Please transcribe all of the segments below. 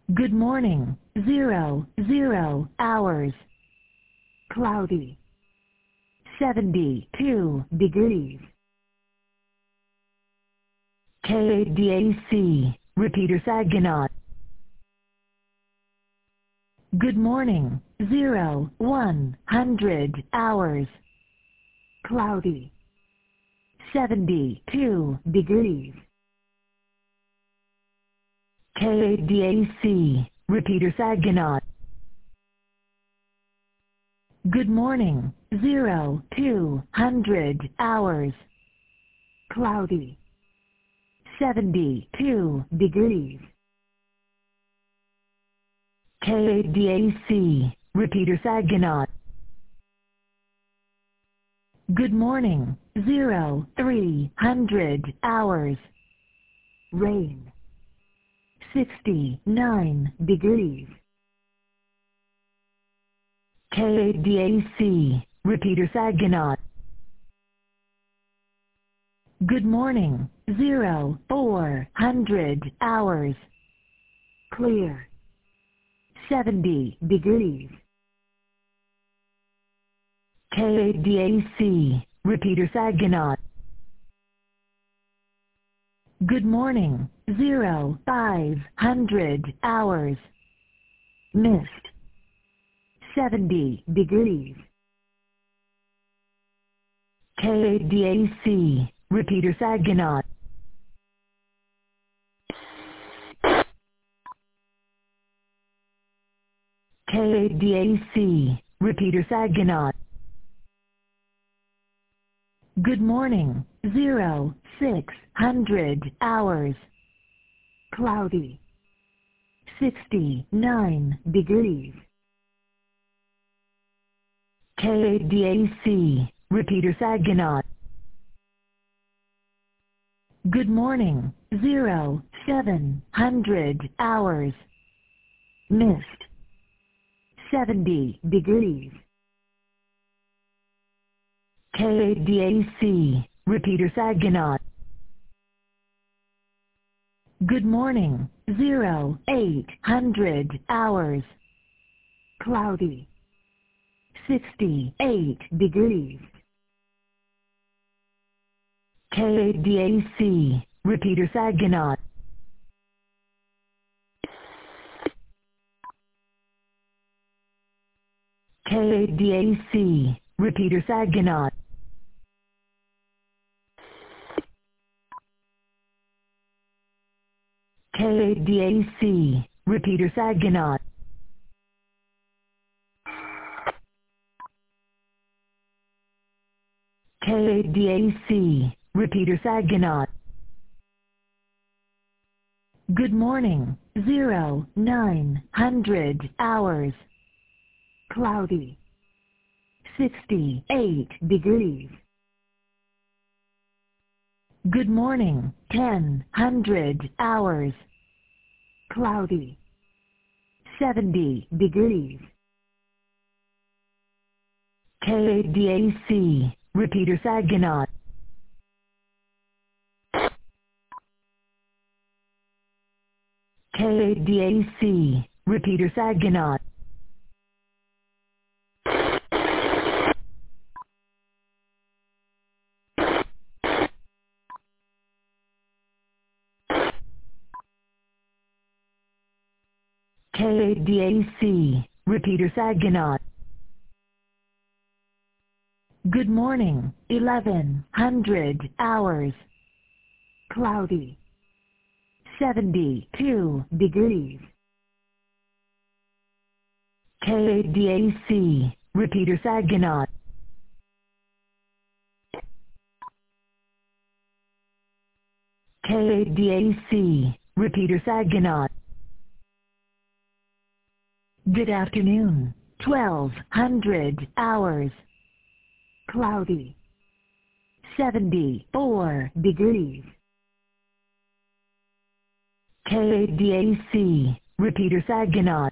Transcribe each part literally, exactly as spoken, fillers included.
Good morning, zero, zero, hours. Cloudy. seventy-two degrees. K A D A C, Repeater Saginaw. Good morning, zero, one hundred, hours. Cloudy. seventy-two degrees. K A D A C, Repeater Saginaw. Good morning, zero, two hundred, hours. Cloudy. seventy-two degrees. K A D A C, Repeater Saginaw. Good morning, zero, three hundred, hours. Rain. sixty-nine degrees. K A D A C, Repeater Saginaw. Good morning, zero, four hundred, hours. Clear. seventy degrees. K A D A C, Repeater Saginaw. Good morning, zero, five hundred, hours. Mist. seventy degrees. K A D A C, Repeater Saginaw. K A D A C, Repeater Saginaw. Good morning, zero, six hundred, hours. Cloudy. sixty-nine degrees. K A D A C, Repeater Saginaw. Good morning, zero, seven hundred, hours. Mist. seventy degrees. K A D A C, Repeater Saginaw. Good morning, zero, eight hundred, hours. Cloudy. sixty-eight degrees. K A D A C, Repeater Saginaw. K A D A C, Repeater Saginaw. K A D A C, Repeater Saginaw. K A D A C, Repeater Saginaw. Good morning, zero, nine hundred, hours. Cloudy. sixty-eight degrees. Good morning, ten hundred, hours. Cloudy. seventy degrees. K A D A C, Repeater Saginaw. K A D A C, Repeater Saginaw. K A D A C, Repeater Saginaw. Good morning, eleven hundred, hours. Cloudy. seventy-two degrees. K A D A C, Repeater Saginaw. K A D A C, Repeater Saginaw. Good afternoon, twelve hundred, hours. Cloudy. seventy-four degrees. K A D A C, Repeater Saginaw.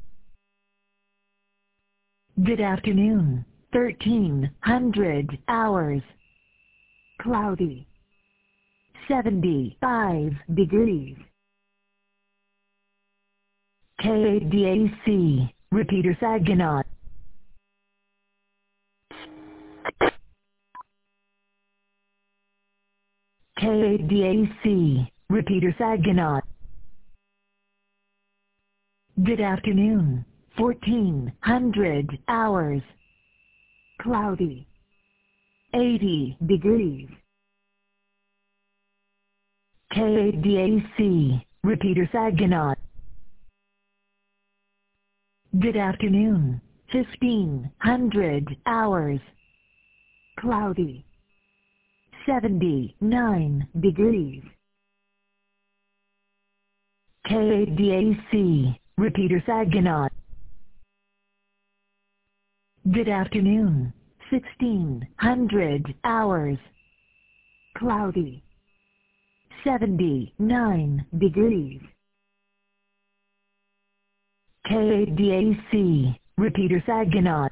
Good afternoon, thirteen hundred, hours. Cloudy. seventy-five degrees. K D A C, repeater Saginaw. K D A C, repeater Saginaw. Good afternoon. fourteen hundred hours. Cloudy. eighty degrees. K D A C, repeater Saginaw. Good afternoon. fifteen hundred hours. Cloudy. seventy-nine degrees. K D A C, repeater Saginaw. Good afternoon. sixteen hundred hours. Cloudy. seventy-nine degrees. K D A C, repeater Saginaw.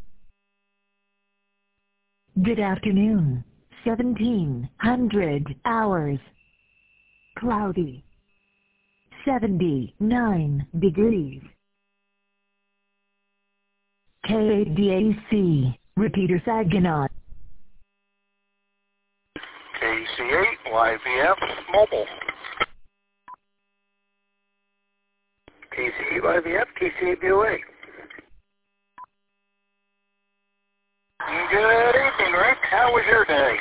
Good afternoon. seventeen hundred hours. Cloudy. seventy-nine degrees. K D A C, repeater Saginaw. K C eight, Y V F, mobile. K C eight, Y V F, K C eight, B O A. Good evening, Rick. How was your day?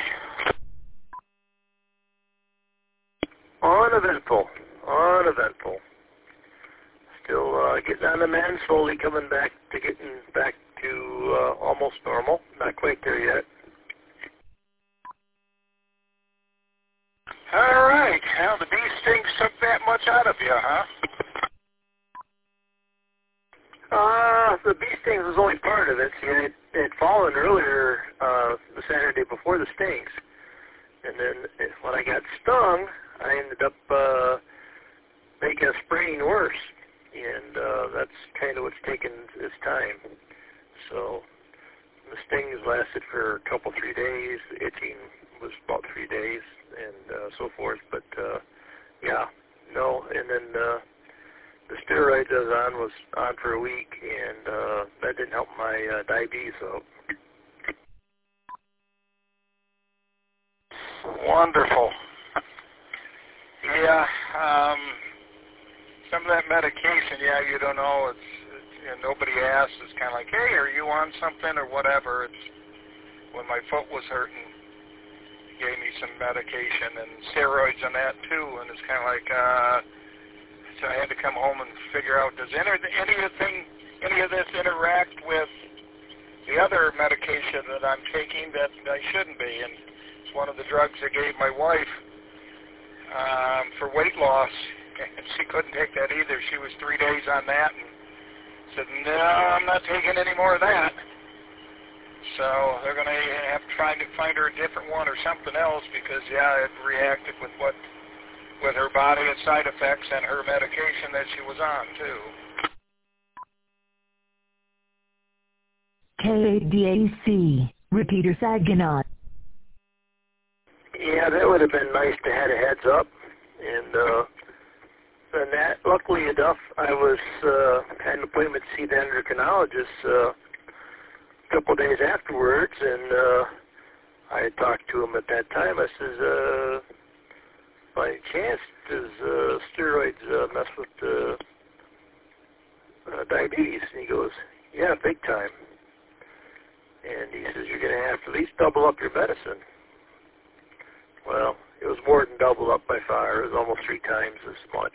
Uneventful. Uneventful. Still uh, getting on the mend, slowly coming back to getting back to uh, almost normal. Not quite there yet. All right. Now the bee stings took that much out of you, huh? Uh, the bee stings was only part of it. See, it had fallen earlier uh, the Saturday before the stings. And then it, when I got stung, I ended up uh, making a spraining worse. And uh, that's kind of what's taken its time. So the stings lasted for a couple, three days. The itching was about three days and uh, so forth. But, uh, yeah, no. And then uh, the steroids I was on was on for a week, and uh, that didn't help my uh, diabetes out. Wonderful. Yeah, um, some of that medication, yeah, you don't know. It's, it's you know, nobody asks. It's kind of like, hey, are you on something or whatever? It's when my foot was hurting, he gave me some medication and steroids on that too, and it's kind of like, uh, so I had to come home and figure out, does any, any of the thing, any of this interact with the other medication that I'm taking that I shouldn't be? And it's one of the drugs I gave my wife um, for weight loss, and she couldn't take that either. She was three days on that and said, no, I'm not taking any more of that. So they're going to have to try to find her a different one or something else because, yeah, it reacted with what, with her body and side effects and her medication that she was on, too. K D A C, repeater Saginaw. Yeah, that would have been nice to have a heads up. And, uh, and that, luckily enough, I was, uh, had an appointment to see the endocrinologist, uh, a couple of days afterwards, and, uh, I had talked to him at that time. I says, uh, by any chance, does, uh, steroids, uh, mess with, uh, uh, diabetes? And he goes, yeah, big time. And he says, you're going to have to at least double up your medicine. Well, it was more than double up by far. It was almost three times as much.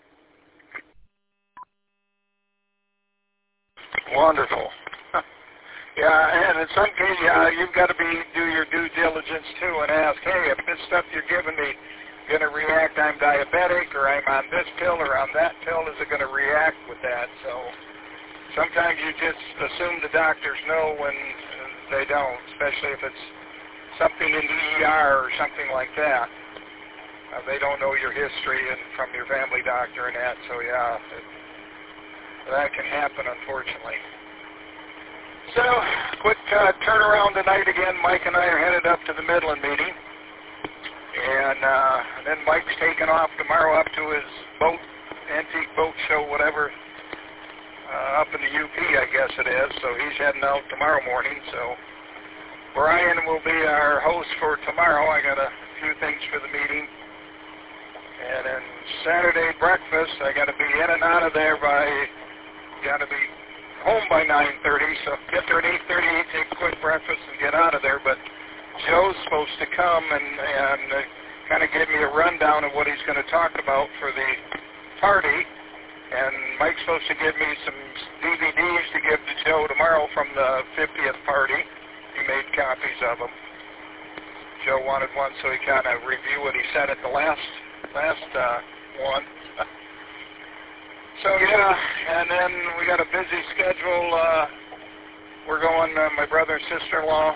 Wonderful. Yeah, and in some cases, yeah, you've got to be do your due diligence too and ask, hey, if this stuff you're giving me going to react, I'm diabetic, or I'm on this pill or on that pill, is it going to react with that? So sometimes you just assume the doctors know when they don't, especially if it's something in the E R or something like that. Uh, they don't know your history and from your family doctor and that, so yeah, it, that can happen, unfortunately. So, quick uh, turnaround tonight again. Mike and I are headed up to the Midland meeting. And, uh, and then Mike's taking off tomorrow up to his boat, antique boat show, whatever, up in the U P, I guess it is, so he's heading out tomorrow morning. So Brian will be our host for tomorrow. I got a few things for the meeting. And then Saturday breakfast, I got to be in and out of there by, got to be home by nine thirty, so get there at eight thirty, take a quick breakfast and get out of there. But Joe's supposed to come and, and uh, kind of give me a rundown of what he's going to talk about for the party. And Mike's supposed to give me some D V Ds to give to Joe tomorrow from the fiftieth party. He made copies of them. Joe wanted one, so he kind of review what he said at the last last uh, one. So yeah, and then we got a busy schedule. Uh, we're going, uh, my brother and sister-in-law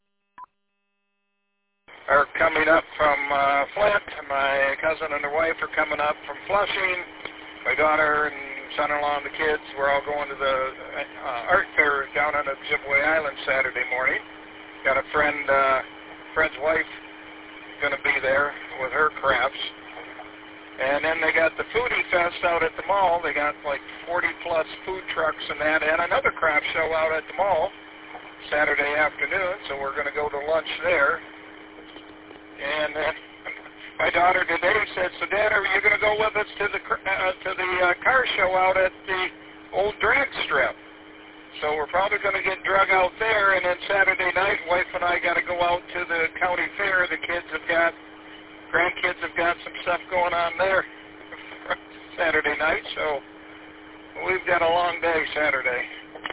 are coming up from uh, Flint. My cousin and her wife are coming up from Flushing. My daughter and son-in-law and the kids, we're all going to the uh, art fair down on Ojibwe Island Saturday morning. Got a friend, uh, friend's wife going to be there with her crafts. And then they got the Foodie Fest out at the mall. They got like forty plus food trucks and that, and another craft show out at the mall Saturday afternoon, so we're going to go to lunch there. And then my daughter today said, so Dad, are you going to go with us to the uh, to the uh, car show out at the old drag strip? So we're probably going to get drug out there, and then Saturday night, wife and I got to go out to the county fair. The kids have got grandkids have got some stuff going on there Saturday night, so we've got a long day Saturday.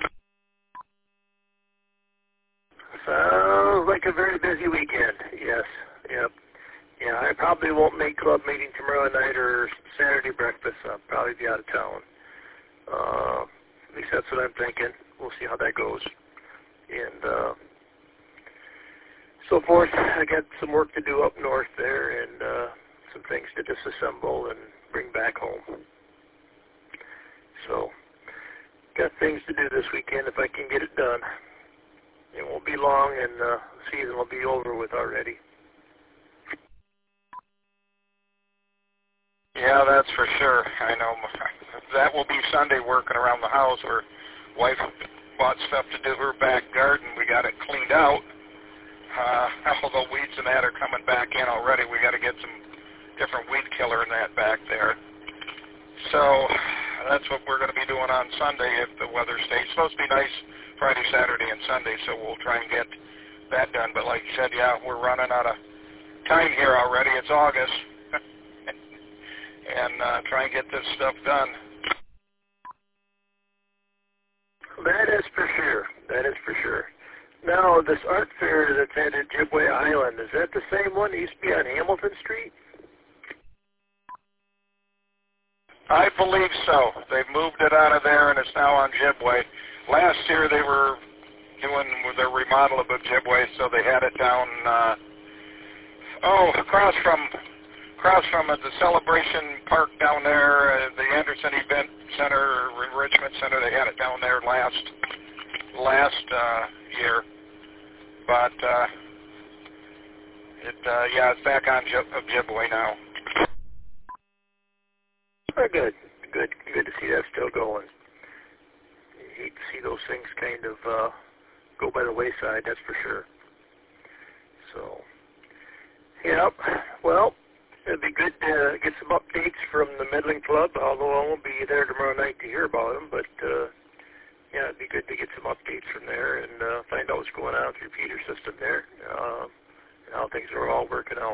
Sounds like a very busy weekend, yes, yep. Yeah, I probably won't make club meeting tomorrow night or Saturday breakfast. I'll probably be out of town. Uh, at least that's what I'm thinking. We'll see how that goes. And, uh, so forth. I got some work to do up north there and uh, some things to disassemble and bring back home. So, got things to do this weekend if I can get it done. It won't be long and uh, the season will be over with already. Yeah, that's for sure. I know that will be Sunday working around the house where wife bought stuff to do her back garden. We got it cleaned out. Uh, although weeds and that are coming back in already, we got to get some different weed killer and that back there. So that's what we're going to be doing on Sunday if the weather stays. It's supposed to be nice Friday, Saturday, and Sunday, so we'll try and get that done. But like you said, yeah, we're running out of time here already. It's August. and uh, try and get this stuff done. That is for sure. That is for sure. Now, this art fair that's at Ojibwe Island, is that the same one that used to be on Hamilton Street? I believe so. They've moved it out of there, and it's now on Ojibwe. Last year they were doing their remodel of Ojibwe, so they had it down, uh, oh, across from across from uh, the Celebration Park down there, uh, the Anderson Event Center, Enrichment Center. They had it down there last last uh, year, but uh, it uh, yeah, it's back on Ojibwe now. Oh, good, good, good to see that still going. You hate to see those things kind of uh, go by the wayside, that's for sure. So, yeah, well, it'd be good to get some updates from the Meddling Club, although I won't be there tomorrow night to hear about them, but uh, yeah, it'd be good to get some updates from there and uh, find out what's going on with your repeater system there, uh, and how things are all working out.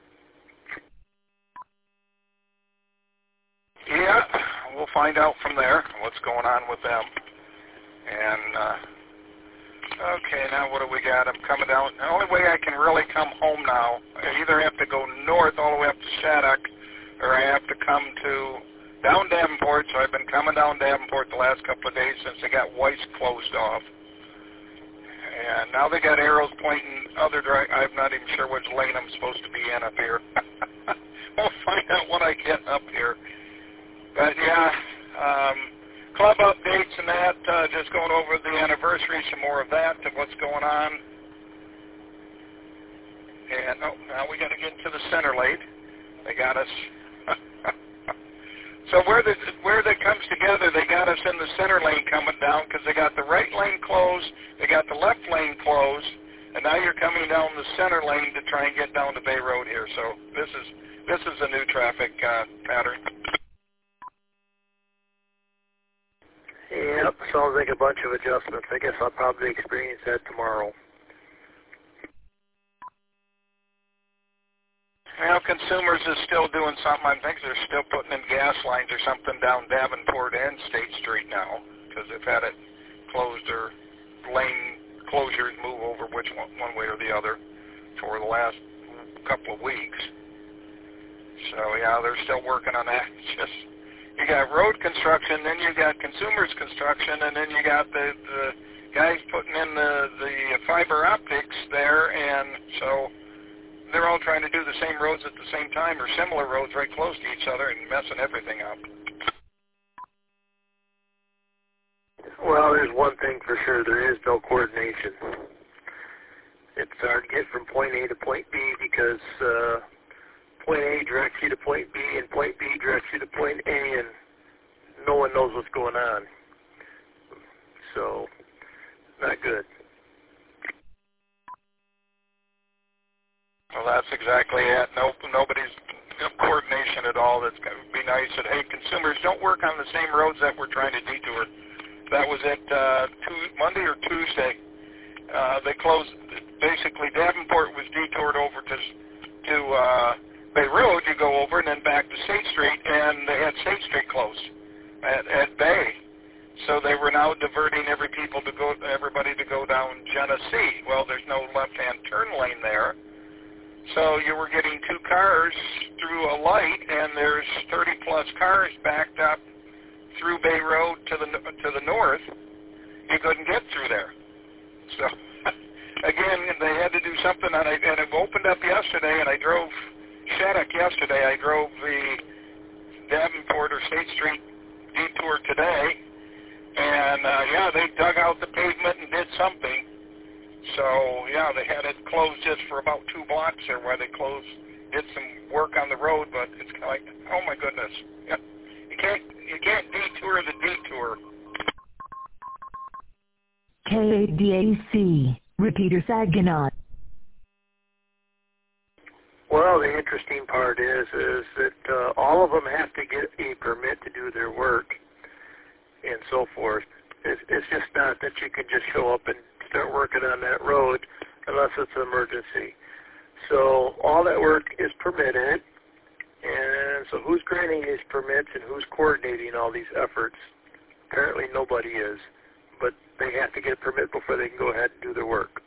Yeah, we'll find out from there what's going on with them. And, uh, okay, now what do we got? I'm coming down. The only way I can really come home now, I either have to go north all the way up to Shattuck, or I have to come to down Davenport. So I've been coming down Davenport the last couple of days since they got Weiss closed off. And now they got arrows pointing other direction. I'm not even sure which lane I'm supposed to be in up here. We'll find out when I get up here. But yeah, um, club updates and that, uh, just going over the anniversary, some more of that, of what's going on. And, oh, now we got to get to the center late. They got us. So where the where that comes together, they got us in the center lane coming down because they got the right lane closed, they got the left lane closed, and now you're coming down the center lane to try and get down to Bay Road here. So this is this is a new traffic uh, pattern. Yep, sounds like a bunch of adjustments. I guess I'll probably experience that tomorrow. Well, Consumers is still doing something. I think they're still putting in gas lines or something down Davenport and State Street now because they've had it closed or lane closures move over which one, one way or the other for the last couple of weeks. So, yeah, they're still working on that. It's just, you got road construction, then you got Consumers construction, and then you got the, the guys putting in the, the fiber optics there, and so they're all trying to do the same roads at the same time or similar roads right close to each other and messing everything up. Well, there's one thing for sure. There is no coordination. It's hard to get from point A to point B because uh, point A directs you to point B and point B directs you to point A, and no one knows what's going on. So, not good. Well, that's exactly it. No, nobody's no coordination at all. That's going to be nice. That hey, Consumers, don't work on the same roads that we're trying to detour. That was it uh, two, Monday or Tuesday. Uh, they closed. Basically, Davenport was detoured over to to uh, Bay Road. You go over and then back to State Street, and they had State Street closed at, at Bay. So they were now diverting every people to go, everybody to go down Genesee. Well, there's no left-hand turn lane there. So you were getting two cars through a light, and there's thirty plus cars backed up through Bay Road to the to the north. You couldn't get through there. So again, they had to do something, and, I, and it opened up yesterday. And I drove Shattuck yesterday. I drove the Davenport or State Street detour today, and uh, yeah, they dug out the pavement and did something. So, yeah, they had it closed just for about two blocks there where they closed, did some work on the road, but it's kind of like, oh, my goodness. Yeah. You can't you can't detour the detour. K A D A C, Repeater Saginaw. Well, the interesting part is is that uh, all of them have to get a permit to do their work and so forth. It's, it's just not that you can just show up and start working on that road unless it's an emergency. So all that work is permitted, and so who's granting these permits and who's coordinating all these efforts? Apparently nobody is, but they have to get a permit before they can go ahead and do their work.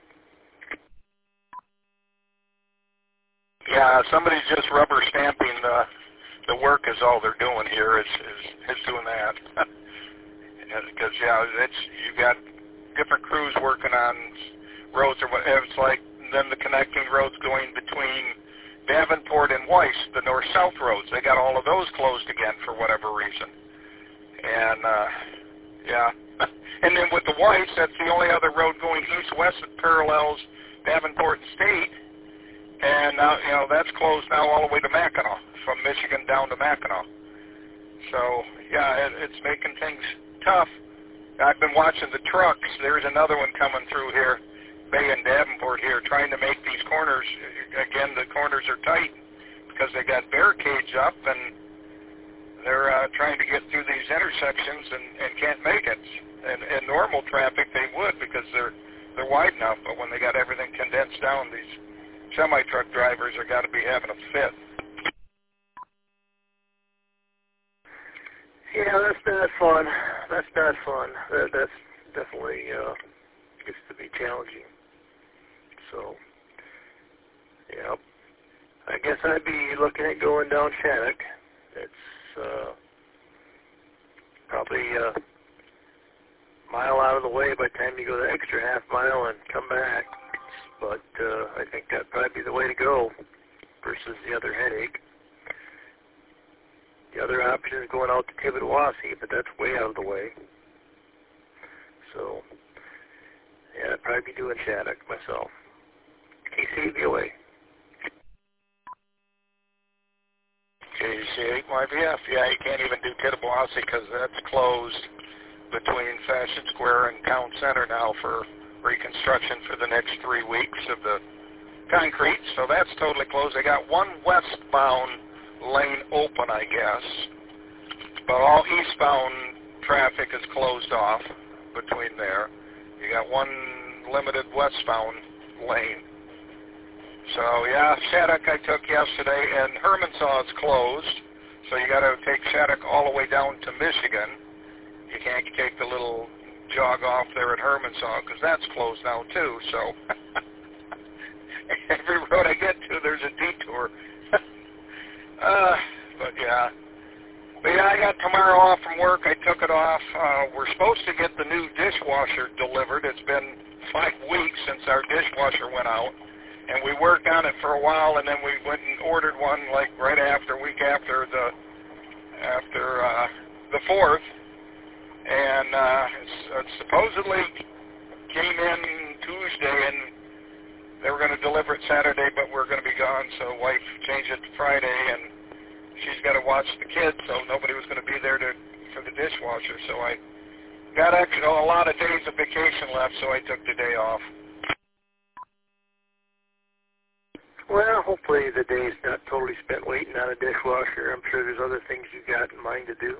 Yeah, somebody's just rubber stamping the the work is all they're doing here is is, is doing that. Because yeah, it's you got different crews working on roads or whatever. It's like then the connecting roads going between Davenport and Weiss, the north-south roads. They got all of those closed again for whatever reason. And uh, yeah, and then with the Weiss, that's the only other road going east-west that parallels Davenport and State. And now you know that's closed now all the way to Mackinac, from Michigan down to Mackinac. So yeah, it, it's making things tough. I've been watching the trucks. There's another one coming through here, Bay and Davenport here, trying to make these corners. Again, the corners are tight because they got barricades up, and they're uh, trying to get through these intersections and, and can't make it. And, and normal traffic they would because they're they're wide enough, but when they got everything condensed down, these semi-truck drivers are got to be having a fit. Yeah, that's not fun. That's not fun. That, that's definitely uh, gets to be challenging. So, yeah, I guess I'd be looking at going down Shattuck. It's uh, probably a mile out of the way by the time you go the extra half mile and come back. But uh, I think that'd probably be the way to go versus the other headache. The other option is going out to Tibbetawasi, but that's way out of the way. So, yeah, I'd probably be doing Shattuck myself. K C B O A. K C eight Y V F. Yeah, you can't even do Kittabawassee because that's closed between Fashion Square and Town Center now for reconstruction for the next three weeks of the concrete. So that's totally closed. They got one westbound lane open, I guess, but all eastbound traffic is closed off between there. You got one limited westbound lane. So yeah, Shattuck I took yesterday, and Hermansaw is closed, so you got to take Shattuck all the way down to Michigan. You can't take the little jog off there at Hermansaw because that's closed now too. So every road I get to, there's a detour. uh, but yeah, but yeah, I got tomorrow off from work. I took it off. Uh, we're supposed to get the new dishwasher delivered. It's been five weeks since our dishwasher went out. And we worked on it for a while, and then we went and ordered one like right after, week after the after uh, the fourth, and uh, it's, it supposedly came in Tuesday, and they were going to deliver it Saturday, but we're going to be gone, so wife changed it to Friday, and she's got to watch the kids, so nobody was going to be there to for the dishwasher. So I got actually a lot of days of vacation left, so I took the day off. Well, hopefully the day's not totally spent waiting on a dishwasher. I'm sure there's other things you got in mind to do.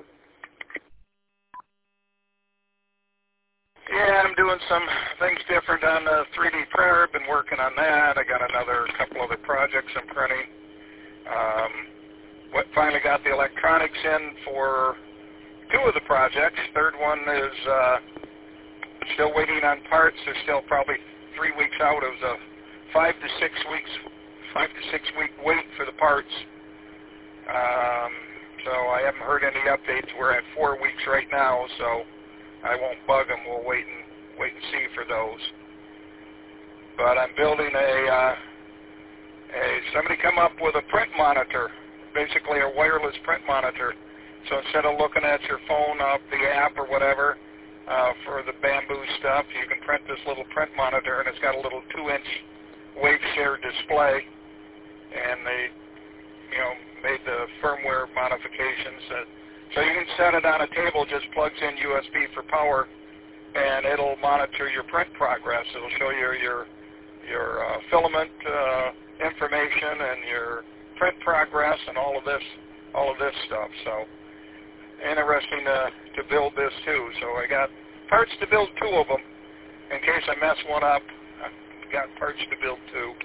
Yeah, I'm doing some things different on the three D printer. I've been working on that. I got another couple other projects I'm printing. Um, what finally got the electronics in for two of the projects. Third one is uh, still waiting on parts. They're still probably three weeks out of the five to six weeks. five to six week wait for the parts. Um, so I haven't heard any updates. We're at four weeks right now, so I won't bug them. We'll wait and wait and see for those. But I'm building a, uh, a somebody come up with a print monitor, basically a wireless print monitor. So instead of looking at your phone off the app or whatever uh, for the bamboo stuff, you can print this little print monitor, and it's got a little two-inch wave share display. And they, you know, made the firmware modifications. That, so you can set it on a table, just plugs in U S B for power, and it'll monitor your print progress. It'll show you your your uh, filament uh, information and your print progress and all of this, all of this stuff. So interesting to to build this too. So I got parts to build two of them. In case I mess one up, I got parts to build two.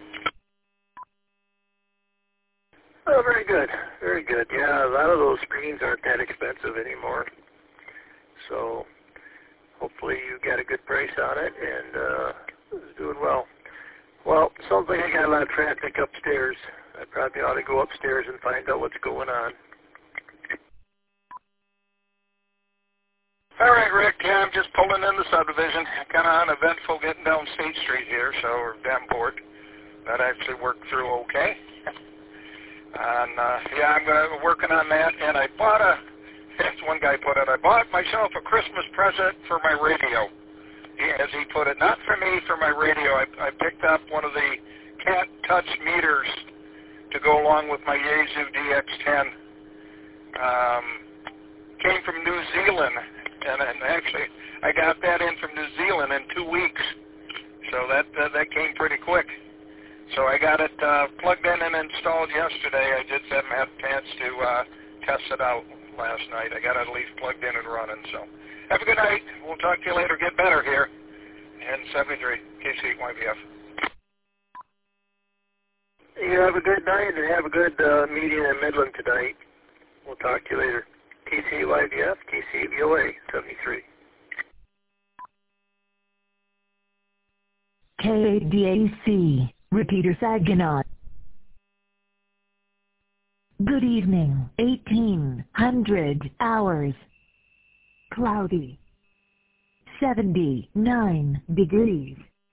Oh, very good. Very good. Yeah, a lot of those screens aren't that expensive anymore. So hopefully you got a good price on it and uh, it's doing well. Well, sounds like I got a lot of traffic upstairs. I probably ought to go upstairs and find out what's going on. All right, Rick. Yeah, I'm just pulling in the subdivision. Kind of uneventful getting down State Street here, so or Davenport. That actually worked through okay. And, uh, yeah, I'm uh, working on that, and I bought a, as one guy put it, I bought myself a Christmas present for my radio, as he put it. Not for me, for my radio. I, I picked up one of the Cat Touch meters to go along with my Yaesu D X ten. Um, came from New Zealand, and, and actually I got that in from New Zealand in two weeks, so that, uh, that came pretty quick. So I got it uh, plugged in and installed yesterday. I just haven't had a chance to uh, test it out last night. I got it at least plugged in and running. So have a good night. We'll talk to you later. Get better here. And seventy-three K C Y V F. You have a good night and have a good uh, meeting in Midland tonight. We'll talk to you later. K C Y V F, K C V O A, seventy-three. K D A C. Repeater Saginaw. Good evening. eighteen hundred hours. Cloudy. seventy-nine degrees.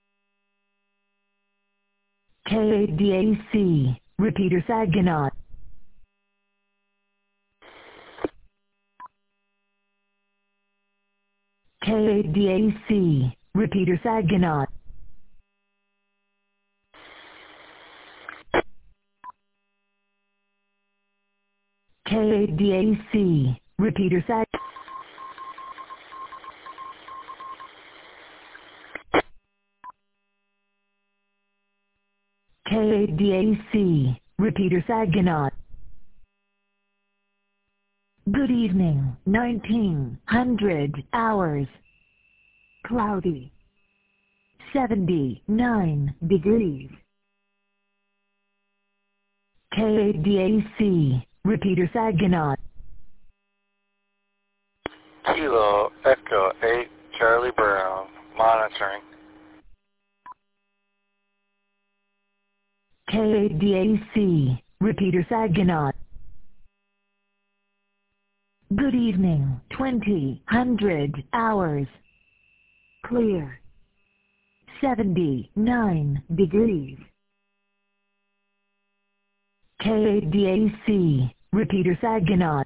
K D A C. Repeater Saginaw. K D A C. Repeater Saginaw. K D A C, repeater Sag. K D A C, repeater Saginaw. Good evening, nineteen hundred hours. Cloudy. seventy-nine degrees. K D A C, repeater Saginaw. Kilo Echo eight Charlie Brown, monitoring. K D A C, repeater Saginaw. Good evening, twenty hundred hours. Clear. seventy-nine degrees. K D A C, repeater Saginaw.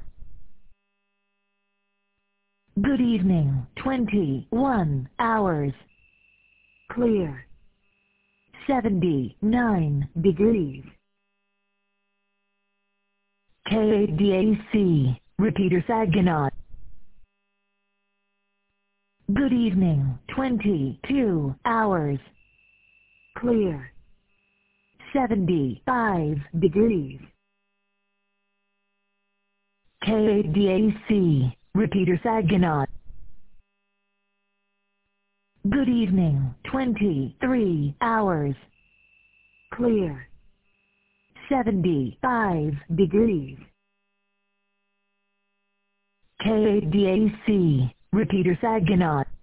Good evening, twenty-one hours. Clear. seventy-nine degrees. K D A C, repeater Saginaw. Good evening, twenty-two hours. Clear. seventy-five degrees. K D A C, repeater Saginaw. Good evening, twenty-three hours. Clear. seventy-five degrees. K D A C, repeater Saginaw.